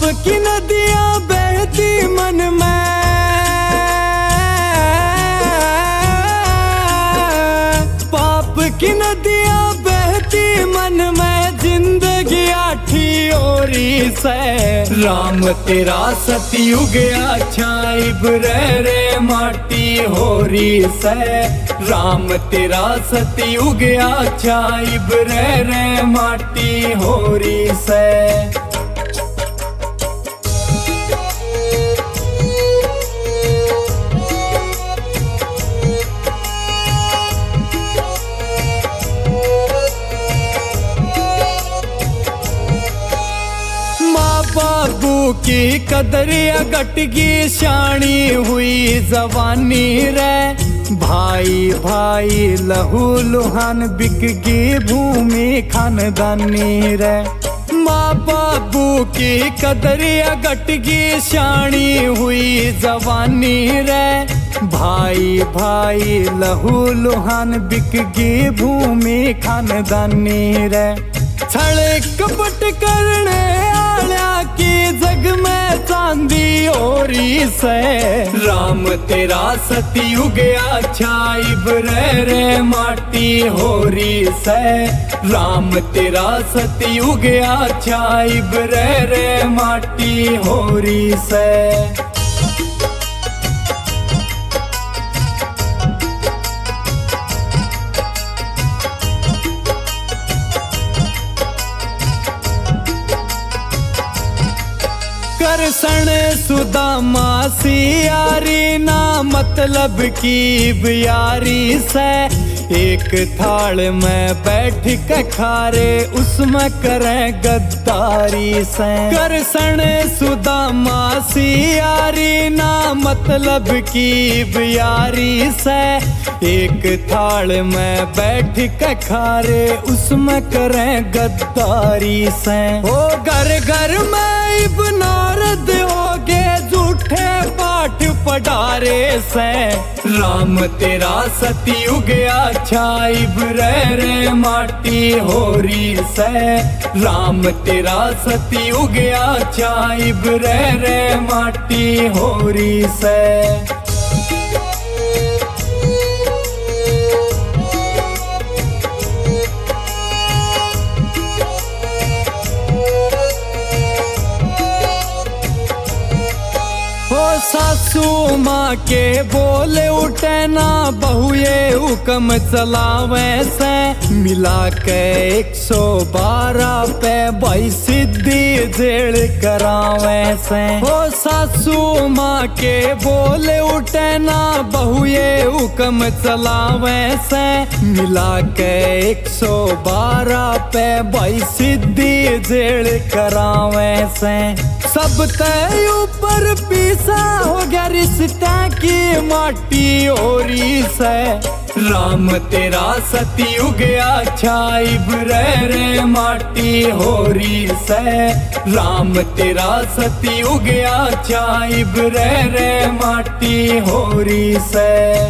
की नदियां बहती मन में, पाप की नदियां बहती मन में, जिंदगी आठी ओरी से। राम तेरा सतयुग अच्छा इब्रे रे माटी होरी से। राम तेरा सतयुग अच्छा इब्रे रे माटी होरी से। बाबू की कदरिया गटगी शानी हुई जवानी रे। भाई भाई लहू लुहान बिकगी भूमि खानदानी रे। माँ बाबू की कदरिया गटगी शानी हुई जवानी रे। भाई भाई लहू लुहान बिकगी भूमि खानदानी रे। छड़े कपट करने आल्या की जग में चांदी ओरी से। राम तेरा सतयुग अच्छा इब्रे रे माटी होरी से। राम तेरा सतयुग अच्छा इब्रे रे माटी होरी से। करसण सुदामा सियारी ना मतलब की बियारी से। एक थाल में बैठ के खारे उसमें करे गद्दारी से। करसण सुदामा सियारी ना मतलब की बियारी से। एक थाल में बैठ के खारे उसमें करे गद्दारी से। ओ घर घर में नारद होगे झूठे पाठ पढ़ारे से। राम तेरा सतयुग अच्छा इब्रे रे माटी होरी से। राम तेरा सतयुग अच्छा इब्रे रे माटी होरी से। सासू माँ के बोले उठे ना बहुए हुक्म चलावे से। मिला के 112 पे भाई सिद्धि जेल करावे से। हो सासू माँ के बोले उठे ना बहुए हुक्म चलावे से। मिला के 112 पे भाई सिद्धि जेल करावे से। सब तय ऊपर पीसा हो गया रिश्ता की माटी ओरी से। राम तेरा सतयुग अच्छा इब्रे रे माटी होरी से। राम तेरा सतयुग अच्छा इब्रे रे माटी होरी से।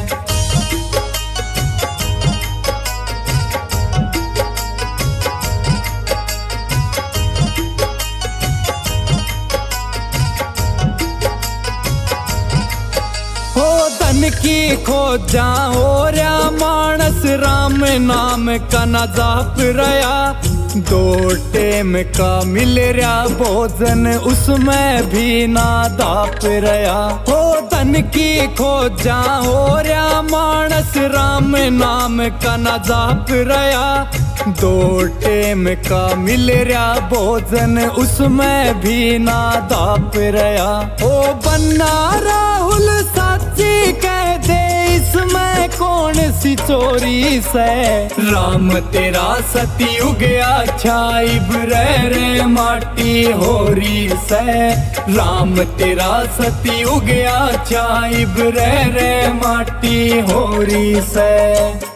धन की खोजा हो रहा मानस राम नाम का न जाप रहा। 2 टेम का मिल रहा भोजन उसमें भी ना दाप रहा। हो धन की खोजा हो रहा मानस राम नाम का न जाप रहा। 2 टेम का मिल रहा भोजन उसमें भी ना दाप रहा। ओ बन्ना राहुल साची कह दे इसमें कौन सी चोरी से। राम तेरा सतयुग अच्छा इब्रे रे माटी होरी से। राम तेरा सतयुग अच्छा इब्रे रे माटी होरी से।